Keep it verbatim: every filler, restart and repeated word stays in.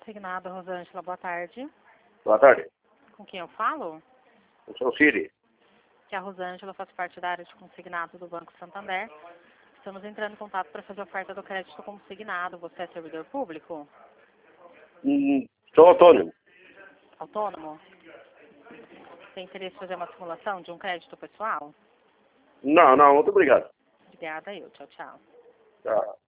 Consignado, Rosângela, boa tarde. Boa tarde. Com quem eu falo? Eu sou o Siri. Que é a Rosângela, faz parte da área de consignado do Banco Santander. Estamos entrando em contato para fazer oferta do crédito consignado. Você é servidor público? Hum, sou autônomo. Autônomo? Tem interesse em fazer uma simulação de um crédito pessoal? Não, não, muito obrigado. Obrigada, eu. Tchau, tchau. Tá.